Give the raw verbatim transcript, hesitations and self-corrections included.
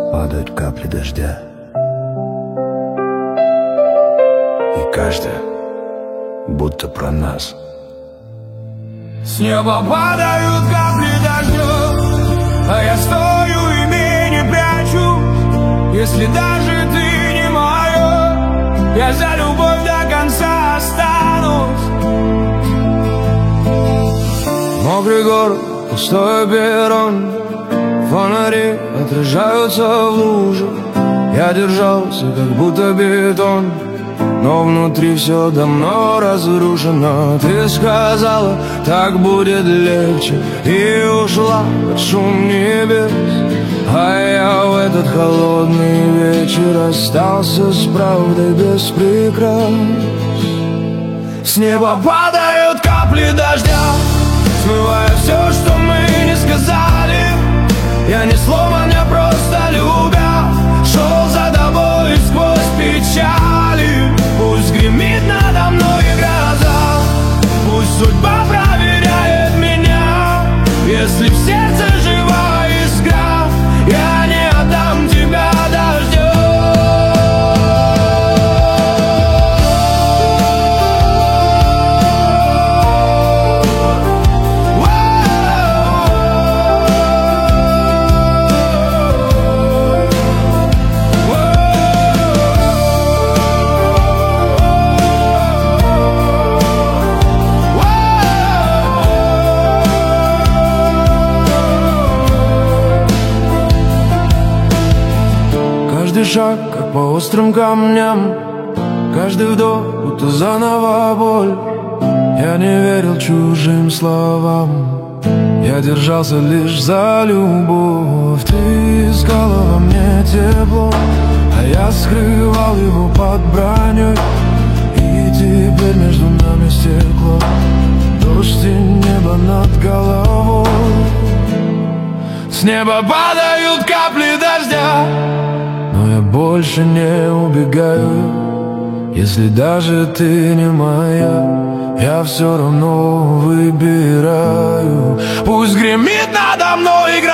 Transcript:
падают капли дождя, и каждая будто про нас. С неба падают капли дождя, а я стою и не прячусь. Если даже ты не моя, я за любовь до конца останусь. Мокрый город, пустой перрон, фонари отражаются в лужах. Я держался, как будто бетон, но внутри все давно разрушено. Ты сказала, так будет легче, и ушла под шум небес. А я в этот холодный вечер остался с правдой без прикрас. С неба падают капли дождя, смывая все, что мы не сказали. Я не сломан, я просто любя шел за тобой сквозь печали. Пусть гремит надо мной гроза, пусть судьба проверяет меня. Если в сердце жива искра, я не отдам тебя дождю. Каждый шаг, как по острым камням, каждый вдох, будто заново боль. Я не верил чужим словам, я держался лишь за любовь. Ты искала во мне тепло, а я скрывал его под броней. И теперь между нами стекло дождь и небо над головой. С неба падают капли дождя, но я больше не убегаю. Если даже ты не моя, я все равно выбираю. Пусть гремит надо мной